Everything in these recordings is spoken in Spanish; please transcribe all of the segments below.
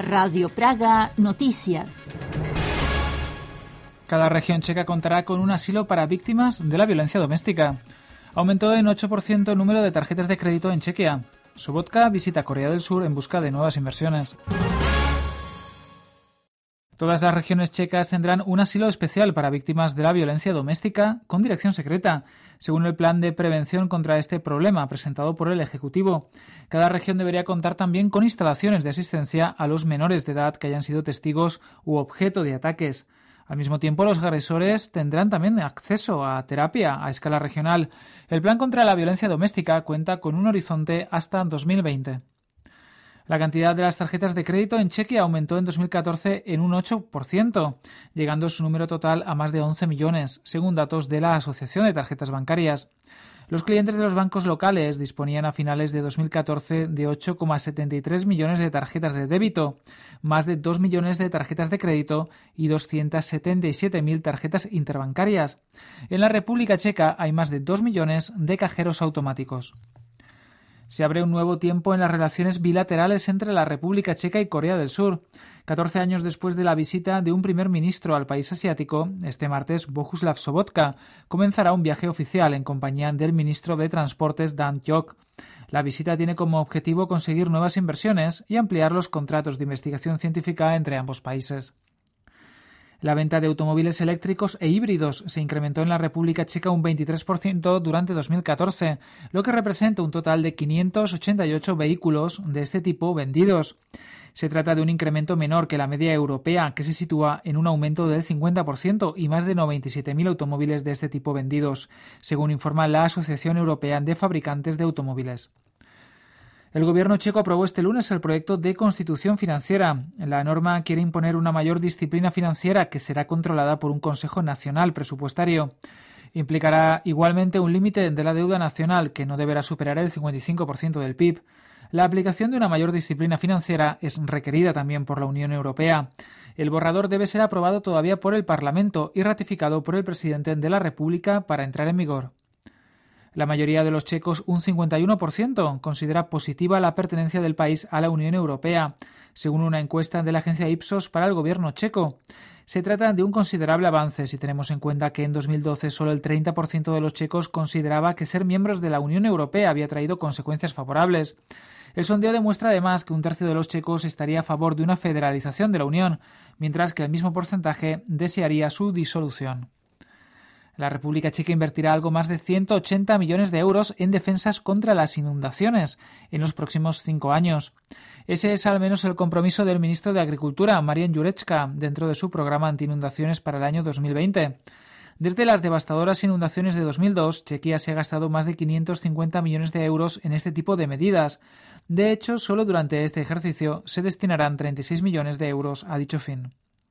Radio Praga Noticias. Cada región checa contará con un asilo para víctimas de la violencia doméstica. Aumentó en 8% el número de tarjetas de crédito en Chequia. Sobotka visita Corea del Sur en busca de nuevas inversiones. Todas las regiones checas tendrán un asilo especial para víctimas de la violencia doméstica con dirección secreta, según el plan de prevención contra este problema presentado por el Ejecutivo. Cada región debería contar también con instalaciones de asistencia a los menores de edad que hayan sido testigos u objeto de ataques. Al mismo tiempo, los agresores tendrán también acceso a terapia a escala regional. El plan contra la violencia doméstica cuenta con un horizonte hasta 2020. La cantidad de las tarjetas de crédito en Chequia aumentó en 2014 en un 8%, llegando su número total a más de 11 millones, según datos de la Asociación de Tarjetas Bancarias. Los clientes de los bancos locales disponían a finales de 2014 de 8,73 millones de tarjetas de débito, más de 2 millones de tarjetas de crédito y 277.000 tarjetas interbancarias. En la República Checa hay más de 2 millones de cajeros automáticos. Se abre un nuevo tiempo en las relaciones bilaterales entre la República Checa y Corea del Sur. 14 años después de la visita de un primer ministro al país asiático, este martes Bohuslav Sobotka comenzará un viaje oficial en compañía del ministro de Transportes Dan Kyok. La visita tiene como objetivo conseguir nuevas inversiones y ampliar los contratos de investigación científica entre ambos países. La venta de automóviles eléctricos e híbridos se incrementó en la República Checa un 23% durante 2014, lo que representa un total de 588 vehículos de este tipo vendidos. Se trata de un incremento menor que la media europea, que se sitúa en un aumento del 50% y más de 97.000 automóviles de este tipo vendidos, según informa la Asociación Europea de Fabricantes de Automóviles. El gobierno checo aprobó este lunes el proyecto de Constitución Financiera. La norma quiere imponer una mayor disciplina financiera que será controlada por un Consejo Nacional Presupuestario. Implicará igualmente un límite de la deuda nacional que no deberá superar el 55% del PIB. La aplicación de una mayor disciplina financiera es requerida también por la Unión Europea. El borrador debe ser aprobado todavía por el Parlamento y ratificado por el presidente de la República para entrar en vigor. La mayoría de los checos, un 51%, considera positiva la pertenencia del país a la Unión Europea, según una encuesta de la agencia Ipsos para el gobierno checo. Se trata de un considerable avance si tenemos en cuenta que en 2012 solo el 30% de los checos consideraba que ser miembros de la Unión Europea había traído consecuencias favorables. El sondeo demuestra además que un tercio de los checos estaría a favor de una federalización de la Unión, mientras que el mismo porcentaje desearía su disolución. La República Checa invertirá algo más de 180 millones de euros en defensas contra las inundaciones en los próximos 5 años. Ese es al menos el compromiso del ministro de Agricultura, Marian Jurečka, dentro de su programa anti-inundaciones para el año 2020. Desde las devastadoras inundaciones de 2002, Chequia se ha gastado más de 550 millones de euros en este tipo de medidas. De hecho, solo durante este ejercicio se destinarán 36 millones de euros a dicho fin.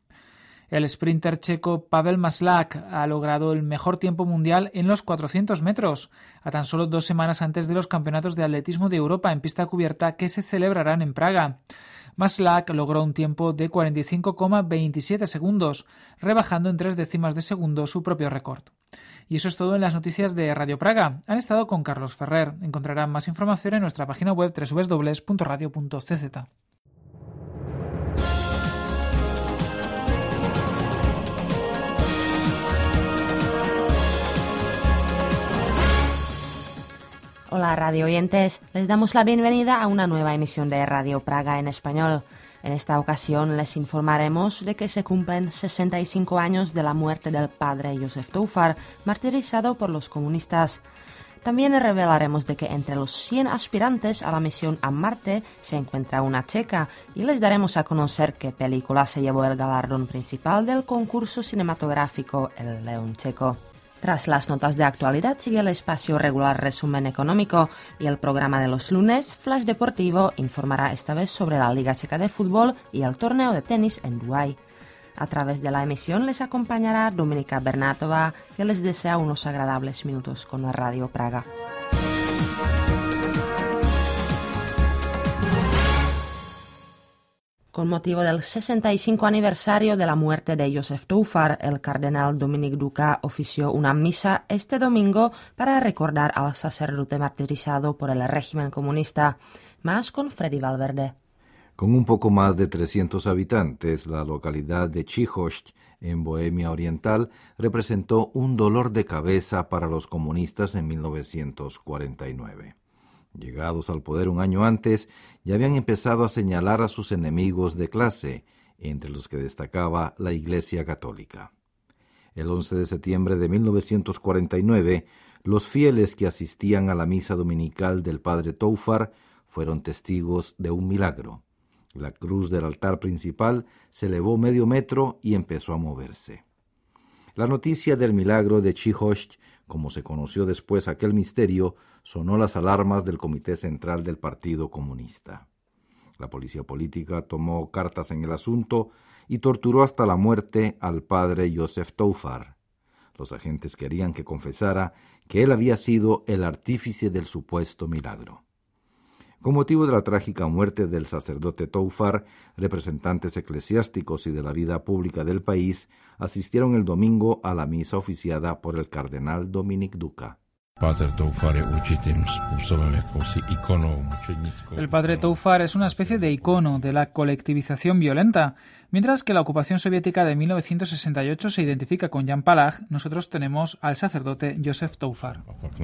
El sprinter checo Pavel Maslach ha logrado el mejor tiempo mundial en los 400 metros, a tan solo 2 semanas antes de los campeonatos de atletismo de Europa en pista cubierta que se celebrarán en Praga. Maslach logró un tiempo de 45,27 segundos, rebajando en 3 décimas de segundo su propio récord. Y eso es todo en las noticias de Radio Praga. Han estado con Carlos Ferrer. Encontrarán más información en nuestra página web www.radio.cz. Hola radio oyentes, les damos la bienvenida a una nueva emisión de Radio Praga en español. En esta ocasión les informaremos de que se cumplen 65 años de la muerte del padre Josef Toufar, martirizado por los comunistas. También revelaremos de que entre los 100 aspirantes a la misión a Marte se encuentra una checa y les daremos a conocer qué película se llevó el galardón principal del concurso cinematográfico El León Checo. Tras las notas de actualidad sigue el espacio regular Resumen Económico y el programa de los lunes, Flash Deportivo, informará esta vez sobre la Liga Checa de Fútbol y el torneo de tenis en Dubái. A través de la emisión les acompañará Dominika Bernatova, que les desea unos agradables minutos con la Radio Praga. Con motivo del 65 aniversario de la muerte de Josef Toufar, el cardenal Dominik Duka ofició una misa este domingo para recordar al sacerdote martirizado por el régimen comunista. Más con Freddy Valverde. Con un poco más de 300 habitantes, la localidad de Chichosť, en Bohemia Oriental, representó un dolor de cabeza para los comunistas en 1949. Llegados al poder un año antes, ya habían empezado a señalar a sus enemigos de clase, entre los que destacaba la Iglesia Católica. El 11 de septiembre de 1949, los fieles que asistían a la misa dominical del padre Toufar fueron testigos de un milagro. La cruz del altar principal se elevó medio metro y empezó a moverse. La noticia del milagro de Chichosť, como se conoció después aquel misterio, sonó las alarmas del Comité Central del Partido Comunista. La policía política tomó cartas en el asunto y torturó hasta la muerte al padre Józef Toufar. Los agentes querían que confesara que él había sido el artífice del supuesto milagro. Con motivo de la trágica muerte del sacerdote Toufar, representantes eclesiásticos y de la vida pública del país asistieron el domingo a la misa oficiada por el cardenal Dominik Duka. El padre Toufar es una especie de icono de la colectivización violenta. Mientras que la ocupación soviética de 1968 se identifica con Jan Palach, nosotros tenemos al sacerdote Józef Toufar.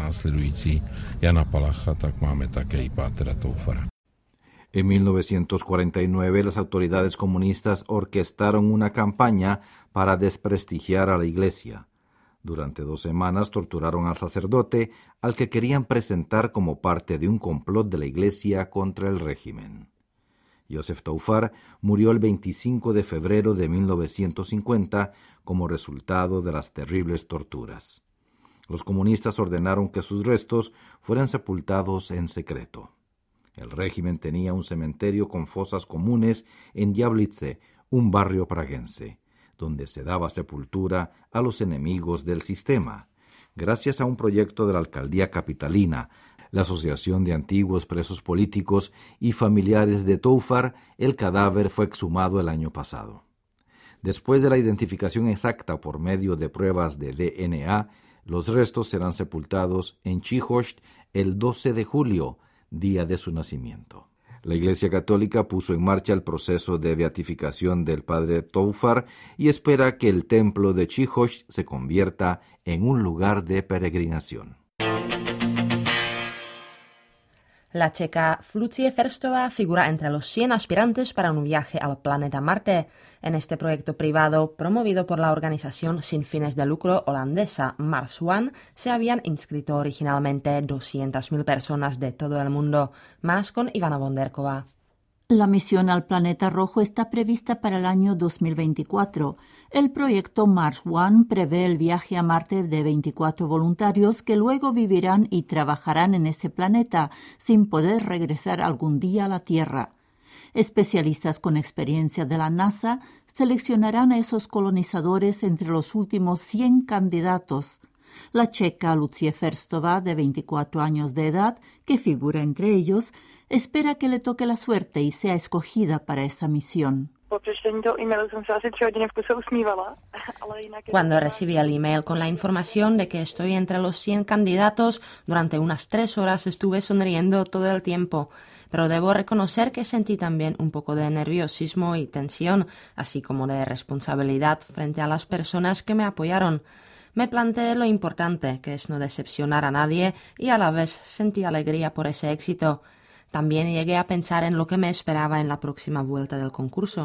En 1949 las autoridades comunistas orquestaron una campaña para desprestigiar a la Iglesia. Durante 2 semanas torturaron al sacerdote, al que querían presentar como parte de un complot de la Iglesia contra el régimen. Józef Toufar murió el 25 de febrero de 1950 como resultado de las terribles torturas. Los comunistas ordenaron que sus restos fueran sepultados en secreto. El régimen tenía un cementerio con fosas comunes en Jablitze, un barrio praguense, donde se daba sepultura a los enemigos del sistema. Gracias a un proyecto de la alcaldía capitalina, la Asociación de Antiguos Presos Políticos y Familiares de Toufar, el cadáver fue exhumado el año pasado. Después de la identificación exacta por medio de pruebas de DNA, los restos serán sepultados en Chichosť el 12 de julio, día de su nacimiento. La Iglesia Católica puso en marcha el proceso de beatificación del padre Toufar y espera que el templo de Chichosť se convierta en un lugar de peregrinación. La checa Lucie Verstova figura entre los 100 aspirantes para un viaje al planeta Marte. En este proyecto privado, promovido por la organización sin fines de lucro holandesa Mars One, se habían inscrito originalmente 200.000 personas de todo el mundo, más con Ivana Bonderkova. La misión al planeta rojo está prevista para el año 2024. El proyecto Mars One prevé el viaje a Marte de 24 voluntarios que luego vivirán y trabajarán en ese planeta sin poder regresar algún día a la Tierra. Especialistas con experiencia de la NASA seleccionarán a esos colonizadores entre los últimos 100 candidatos. La checa Lucie Verstova, de 24 años de edad, que figura entre ellos, espera que le toque la suerte y sea escogida para esa misión. Cuando recibí el email con la información de que estoy entre los 100 candidatos, durante unas 3 horas estuve sonriendo todo el tiempo. Pero debo reconocer que sentí también un poco de nerviosismo y tensión, así como de responsabilidad frente a las personas que me apoyaron. Me planteé lo importante, que es no decepcionar a nadie, y a la vez sentí alegría por ese éxito. También llegué a pensar en lo que me esperaba en la próxima vuelta del concurso.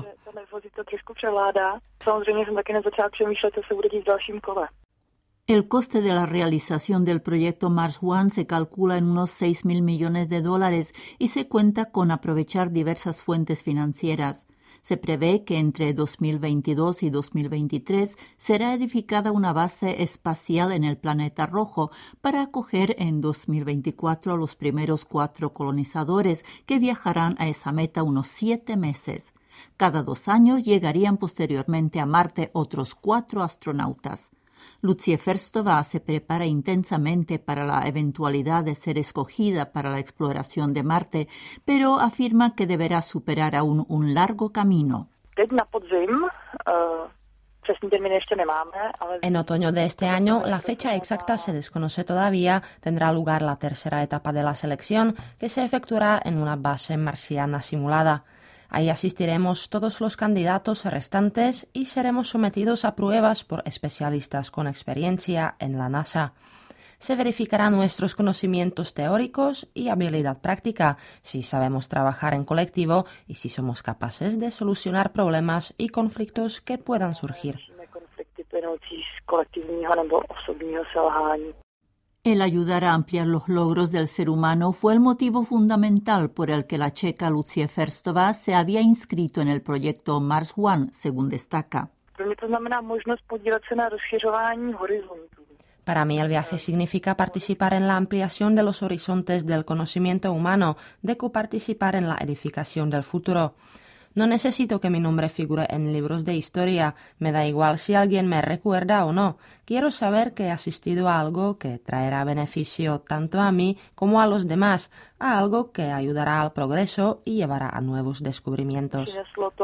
El coste de la realización del proyecto Mars One se calcula en unos 6.000 millones de dólares y se cuenta con aprovechar diversas fuentes financieras. Se prevé que entre 2022 y 2023 será edificada una base espacial en el planeta rojo para acoger en 2024 a los primeros 4 colonizadores que viajarán a esa meta unos 7 meses. Cada 2 años llegarían posteriormente a Marte otros 4 astronautas. Lucie Verstova se prepara intensamente para la eventualidad de ser escogida para la exploración de Marte, pero afirma que deberá superar aún un largo camino. En otoño de este año, la fecha exacta se desconoce todavía, tendrá lugar la tercera etapa de la selección, que se efectuará en una base marciana simulada. Ahí asistiremos todos los candidatos restantes y seremos sometidos a pruebas por especialistas con experiencia en la NASA. Se verificarán nuestros conocimientos teóricos y habilidad práctica, si sabemos trabajar en colectivo y si somos capaces de solucionar problemas y conflictos que puedan surgir. El ayudar a ampliar los logros del ser humano fue el motivo fundamental por el que la checa Lucie Ferstová se había inscrito en el proyecto Mars One, según destaca. Para mí el viaje significa participar en la ampliación de los horizontes del conocimiento humano, de coparticipar en la edificación del futuro. No necesito que mi nombre figure en libros de historia, me da igual si alguien me recuerda o no. Quiero saber que he asistido a algo que traerá beneficio tanto a mí como a los demás, a algo que ayudará al progreso y llevará a nuevos descubrimientos.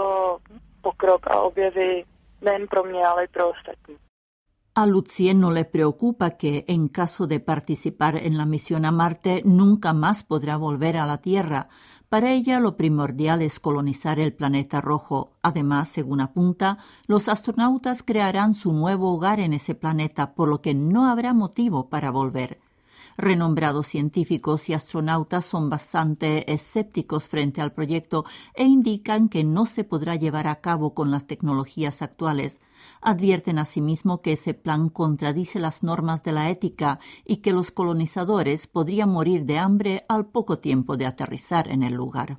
A Lucie no le preocupa que, en caso de participar en la misión a Marte, nunca más podrá volver a la Tierra. Para ella lo primordial es colonizar el planeta rojo. Además, según apunta, los astronautas crearán su nuevo hogar en ese planeta, por lo que no habrá motivo para volver. Renombrados científicos y astronautas son bastante escépticos frente al proyecto e indican que no se podrá llevar a cabo con las tecnologías actuales. Advierten asimismo que ese plan contradice las normas de la ética y que los colonizadores podrían morir de hambre al poco tiempo de aterrizar en el lugar.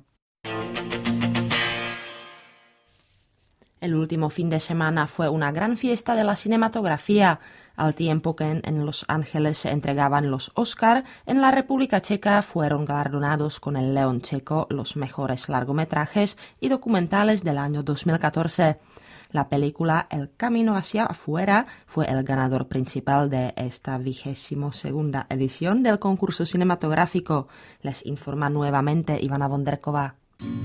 El último fin de semana fue una gran fiesta de la cinematografía. Al tiempo que en Los Ángeles se entregaban los Oscar, en la República Checa fueron galardonados con el León Checo los mejores largometrajes y documentales del año 2014. La película El Camino hacia afuera fue el ganador principal de esta 22ª edición del concurso cinematográfico. Les informa nuevamente Ivana Vonderková.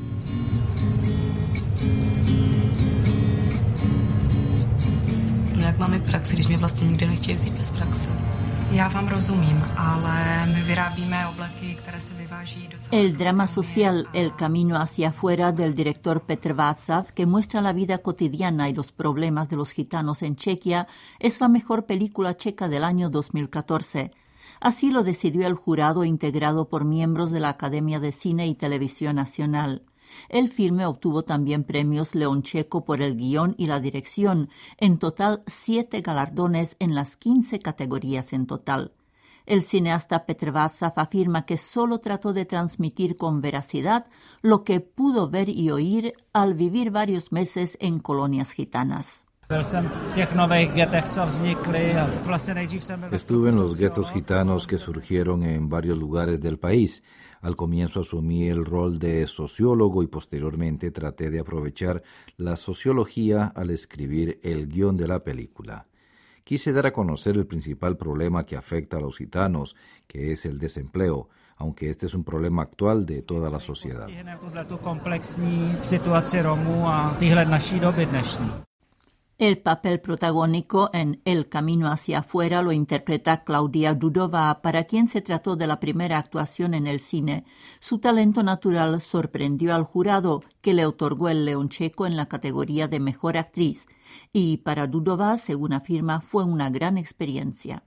Jak máme praxi, když mě vlastně nikde nechtějí vzít bez praxe? Já vám rozumím, ale my vyrábíme obleky, které se vyváží do celé El drama social El Camino hacia afuera del director Petr Václav, que muestra la vida cotidiana y los problemas de los gitanos en Chequia, es la mejor película checa del año 2014. Así lo decidió el jurado integrado por miembros de la Academia de Cine y Televisión Nacional. El filme obtuvo también premios León Checo por el guión y la dirección, en total 7 galardones en las 15 categorías en total. El cineasta Petr Václav afirma que solo trató de transmitir con veracidad lo que pudo ver y oír al vivir varios meses en colonias gitanas. Estuve en los guetos gitanos que surgieron en varios lugares del país. Al comienzo asumí el rol de sociólogo y posteriormente traté de aprovechar la sociología al escribir el guión de la película. Quise dar a conocer el principal problema que afecta a los gitanos, que es el desempleo, aunque este es un problema actual de toda la sociedad. El papel protagónico en El Camino hacia afuera lo interpreta Claudia Dudová, para quien se trató de la primera actuación en el cine. Su talento natural sorprendió al jurado, que le otorgó el León Checo en la categoría de Mejor Actriz. Y para Dudová, según afirma, fue una gran experiencia.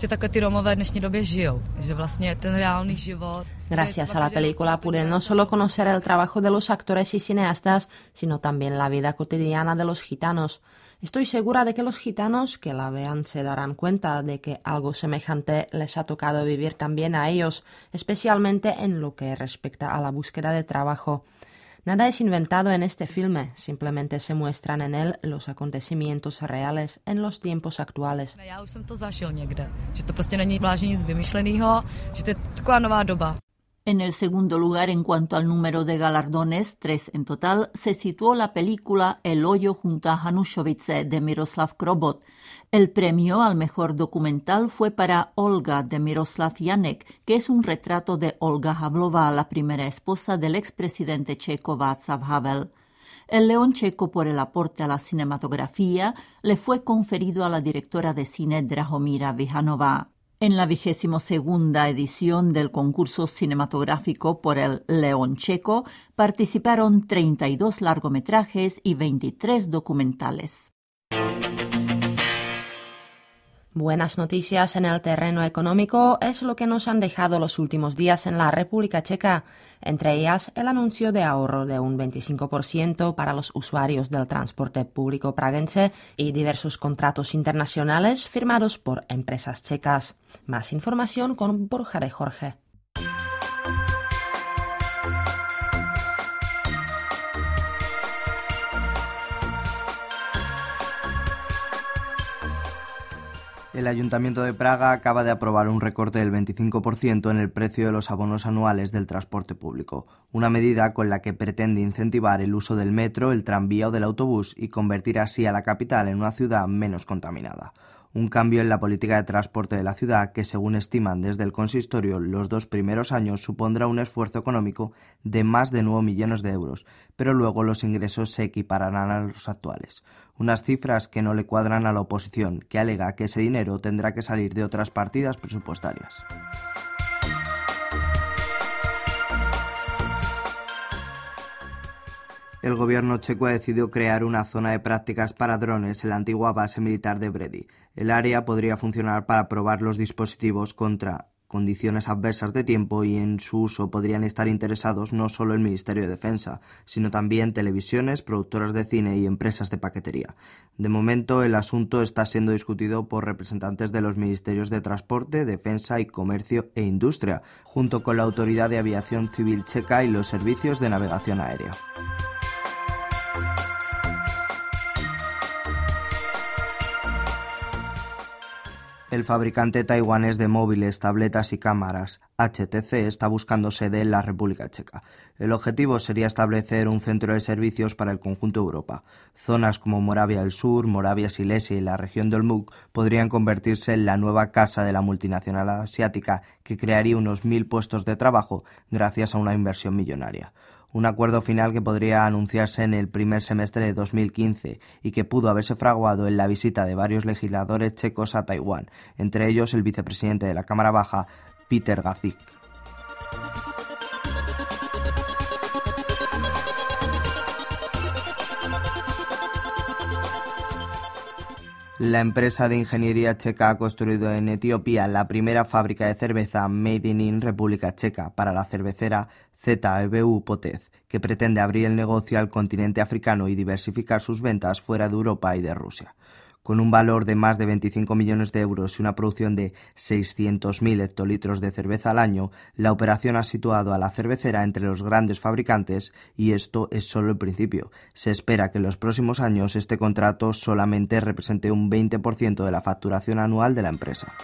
Gracias a la película pude no solo conocer el trabajo de los actores y cineastas, sino también la vida cotidiana de los gitanos. Estoy segura de que los gitanos que la vean se darán cuenta de que algo semejante les ha tocado vivir también a ellos, especialmente en lo que respecta a la búsqueda de trabajo. Nada es inventado en este filme, simplemente se muestran en él los acontecimientos reales en los tiempos actuales. Já už jsem to zažil někde, že to prostě není vlážně nic vymyšlenýho, že to je taková nová doba. En el segundo lugar, en cuanto al número de galardones, 3 en total, se situó la película El hoyo junto a Hanušovice de Miroslav Krobot. El premio al mejor documental fue para Olga de Miroslav Janek, que es un retrato de Olga Havlová, la primera esposa del expresidente checo Václav Havel. El León Checo por el aporte a la cinematografía le fue conferido a la directora de cine Drahomíra Vihanová. En la 22ª edición del concurso cinematográfico por el León Checo participaron 32 largometrajes y 23 documentales. Buenas noticias en el terreno económico es lo que nos han dejado los últimos días en la República Checa, entre ellas el anuncio de ahorro de un 25% para los usuarios del transporte público praguense y diversos contratos internacionales firmados por empresas checas. Más información con Borja de Jorge. El Ayuntamiento de Praga acaba de aprobar un recorte del 25% en el precio de los abonos anuales del transporte público, una medida con la que pretende incentivar el uso del metro, el tranvía o del autobús y convertir así a la capital en una ciudad menos contaminada. Un cambio en la política de transporte de la ciudad que, según estiman desde el consistorio, los 2 primeros años supondrá un esfuerzo económico de más de 9 millones de euros, pero luego los ingresos se equipararán a los actuales. Unas cifras que no le cuadran a la oposición, que alega que ese dinero tendrá que salir de otras partidas presupuestarias. El gobierno checo ha decidido crear una zona de prácticas para drones en la antigua base militar de Bredy. El área podría funcionar para probar los dispositivos contra condiciones adversas de tiempo y en su uso podrían estar interesados no solo el Ministerio de Defensa, sino también televisiones, productoras de cine y empresas de paquetería. De momento, el asunto está siendo discutido por representantes de los Ministerios de Transporte, Defensa y Comercio e Industria, junto con la Autoridad de Aviación Civil Checa y los servicios de navegación aérea. El fabricante taiwanés de móviles, tabletas y cámaras, HTC, está buscando sede en la República Checa. El objetivo sería establecer un centro de servicios para el conjunto de Europa. Zonas como Moravia del Sur, Moravia Silesia y la región de Olmütz podrían convertirse en la nueva casa de la multinacional asiática que crearía unos 1.000 puestos de trabajo gracias a una inversión millonaria. Un acuerdo final que podría anunciarse en el primer semestre de 2015 y que pudo haberse fraguado en la visita de varios legisladores checos a Taiwán, entre ellos el vicepresidente de la Cámara Baja, Peter Gazik. La empresa de ingeniería checa ha construido en Etiopía la primera fábrica de cerveza Made in República Checa para la cervecera ZEBU Potez, que pretende abrir el negocio al continente africano y diversificar sus ventas fuera de Europa y de Rusia. Con un valor de más de 25 millones de euros y una producción de 600.000 hectolitros de cerveza al año, la operación ha situado a la cervecera entre los grandes fabricantes y esto es solo el principio. Se espera que en los próximos años este contrato solamente represente un 20% de la facturación anual de la empresa.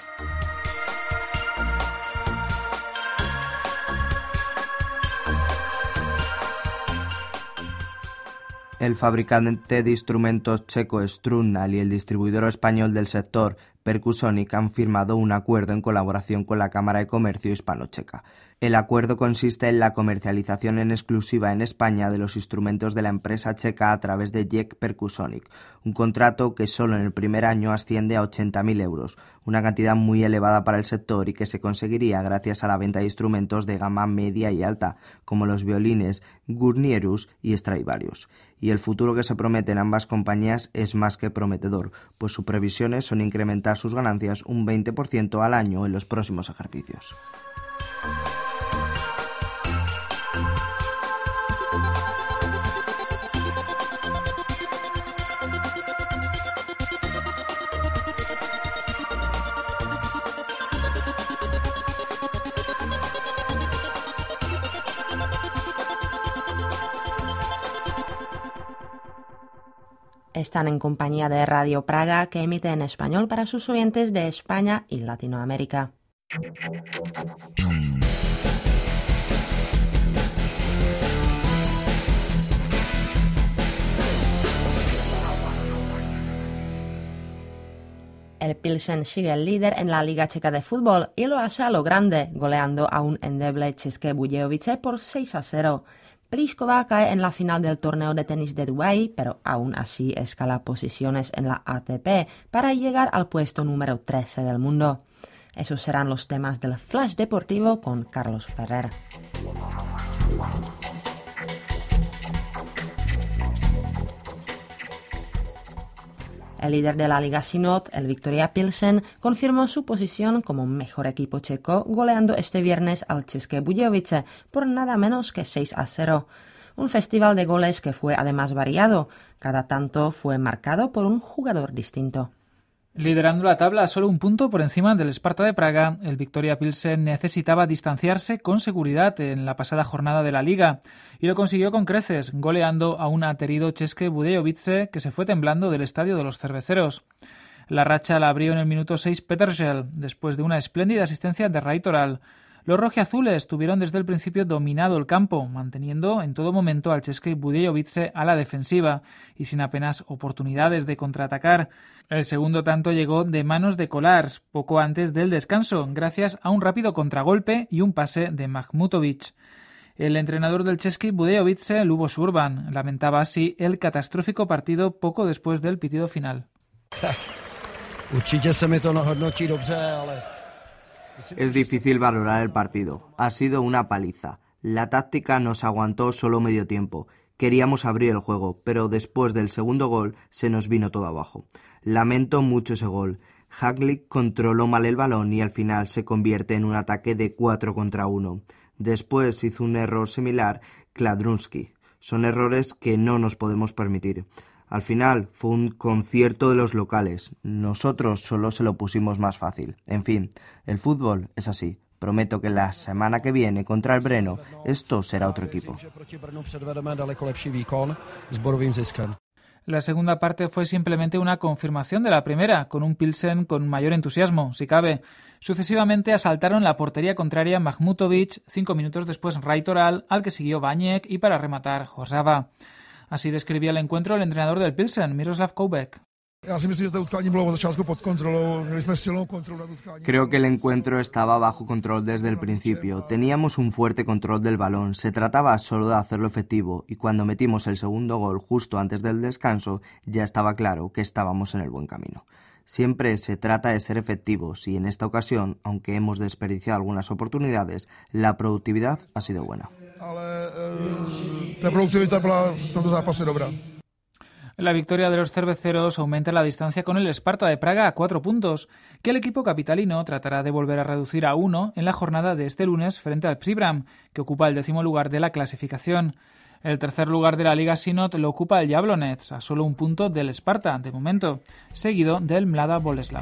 El fabricante de instrumentos checo Strunnal y el distribuidor español del sector Percusonic han firmado un acuerdo en colaboración con la Cámara de Comercio Hispano-Checa. El acuerdo consiste en la comercialización en exclusiva en España de los instrumentos de la empresa checa a través de JEC Percusonic, un contrato que solo en el primer año asciende a 80.000 euros, una cantidad muy elevada para el sector y que se conseguiría gracias a la venta de instrumentos de gama media y alta, como los violines Gurnierus y Stradivarius. Y el futuro que se promete en ambas compañías es más que prometedor, pues sus previsiones son incrementar sus ganancias un 20% al año en los próximos ejercicios. Están en compañía de Radio Praga, que emite en español para sus oyentes de España y Latinoamérica. El Pilsen sigue el líder en la Liga Checa de Fútbol y lo hace a lo grande, goleando a un endeble České Budějovice por 6-0. Pliskova cae en la final del torneo de tenis de Dubái, pero aún así escala posiciones en la ATP para llegar al puesto número 13 del mundo. Esos serán los temas del Flash Deportivo con Carlos Ferrer. El líder de la Liga Synod, el Viktoria Pilsen, confirmó su posición como mejor equipo checo, goleando este viernes al České Budějovice por nada menos que 6-0. Un festival de goles que fue además variado. Cada tanto fue marcado por un jugador distinto. Liderando la tabla a solo un punto por encima del Sparta de Praga, el Viktoria Pilsen necesitaba distanciarse con seguridad en la pasada jornada de la Liga y lo consiguió con creces, goleando a un aterido České Budějovice que se fue temblando del estadio de los cerveceros. La racha la abrió en el minuto 6 Petržel, después de una espléndida asistencia de Rajtoral. Los rojiazules tuvieron desde el principio dominado el campo, manteniendo en todo momento al České Budějovice a la defensiva y sin apenas oportunidades de contraatacar. El segundo tanto llegó de manos de Kolars, poco antes del descanso, gracias a un rápido contragolpe y un pase de Mahmutovic. El entrenador del Český Budějovice, Lubos Urban, lamentaba así el catastrófico partido poco después del pitido final. Určitě se mi to hodnotí dobře, ale... Es difícil valorar el partido. Ha sido una paliza. La táctica nos aguantó solo medio tiempo. Queríamos abrir el juego, pero después del segundo gol se nos vino todo abajo. Lamento mucho ese gol. Haglic controló mal el balón y al final se convierte en un ataque de 4 contra 1. Después hizo un error similar Kladrunsky. Son errores que no nos podemos permitir. Al final fue un concierto de los locales. Nosotros solo se lo pusimos más fácil. En fin, el fútbol es así. Prometo que la semana que viene contra el Brno esto será otro equipo. La segunda parte fue simplemente una confirmación de la primera, con un Pilsen con mayor entusiasmo, si cabe. Sucesivamente asaltaron la portería contraria Mahmutovic, 5 minutos después Rajtoral, al que siguió Vaněk y para rematar Hořava. Así describía el encuentro el entrenador del Pilsen, Miroslav Koubek. Creo que el encuentro estaba bajo control desde el principio. Teníamos un fuerte control del balón. Se trataba solo de hacerlo efectivo y cuando metimos el segundo gol justo antes del descanso ya estaba claro que estábamos en el buen camino. Siempre se trata de ser efectivos y en esta ocasión, aunque hemos desperdiciado algunas oportunidades, la productividad ha sido buena. La victoria de los cerveceros aumenta la distancia con el Sparta de Praga a 4 puntos, que el equipo capitalino tratará de volver a reducir a 1 en la jornada de este lunes frente al Příbram, que ocupa el 10º lugar de la clasificación. El tercer lugar de la Liga Synod lo ocupa el Jablonec, a solo un punto del Sparta, de momento, seguido del Mlada Boleslav.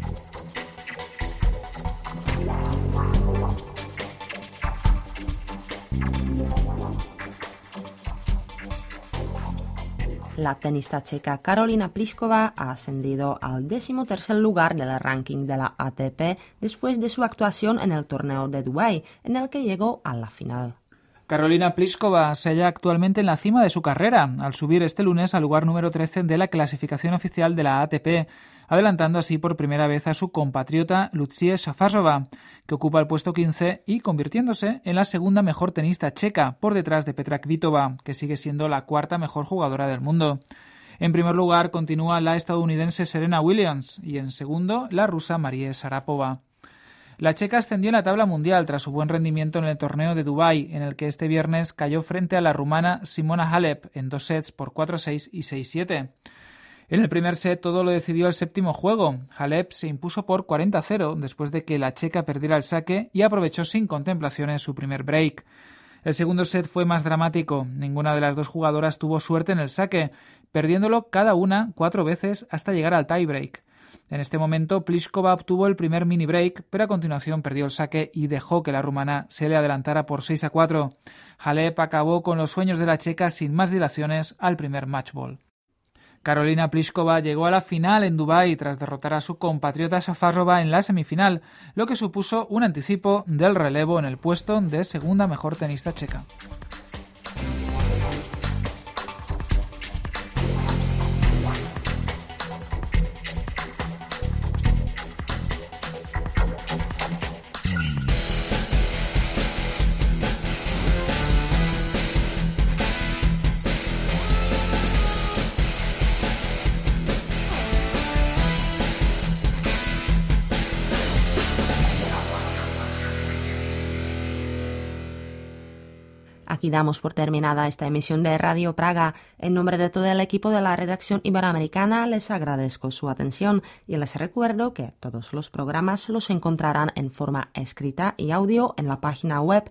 La tenista checa Karolina Pliskova ha ascendido al 13º lugar del ranking de la ATP después de su actuación en el torneo de Dubái, en el que llegó a la final. Karolina Pliskova se halla actualmente en la cima de su carrera, al subir este lunes al lugar número 13 de la clasificación oficial de la ATP, adelantando así por primera vez a su compatriota Lucie Šafářová, que ocupa el puesto 15 y convirtiéndose en la segunda mejor tenista checa, por detrás de Petra Kvitova, que sigue siendo la cuarta mejor jugadora del mundo. En primer lugar continúa la estadounidense Serena Williams y en segundo la rusa Marie Sharapova. La checa ascendió en la tabla mundial tras su buen rendimiento en el torneo de Dubái, en el que este viernes cayó frente a la rumana Simona Halep en 2 sets por 4-6 y 6-7. En el primer set todo lo decidió el séptimo juego. Halep se impuso por 40-0 después de que la checa perdiera el saque y aprovechó sin contemplaciones su primer break. El segundo set fue más dramático. Ninguna de las dos jugadoras tuvo suerte en el saque, perdiéndolo cada una 4 veces hasta llegar al tiebreak. En este momento, Pliskova obtuvo el primer mini break, pero a continuación perdió el saque y dejó que la rumana se le adelantara por 6-4. Halep acabó con los sueños de la checa sin más dilaciones al primer matchball. Karolina Pliskova llegó a la final en Dubái tras derrotar a su compatriota Šafářová en la semifinal, lo que supuso un anticipo del relevo en el puesto de segunda mejor tenista checa. Aquí damos por terminada esta emisión de Radio Praga. En nombre de todo el equipo de la redacción iberoamericana les agradezco su atención y les recuerdo que todos los programas los encontrarán en forma escrita y audio en la página web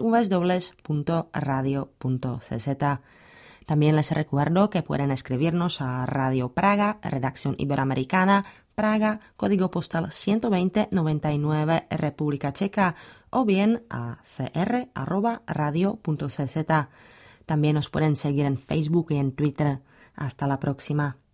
www.radio.cz. También les recuerdo que pueden escribirnos a Radio Praga, redacción iberoamericana, Praga, código postal 12099, República Checa, o bien a cr@radio.cz. También nos pueden seguir en Facebook y en Twitter. Hasta la próxima.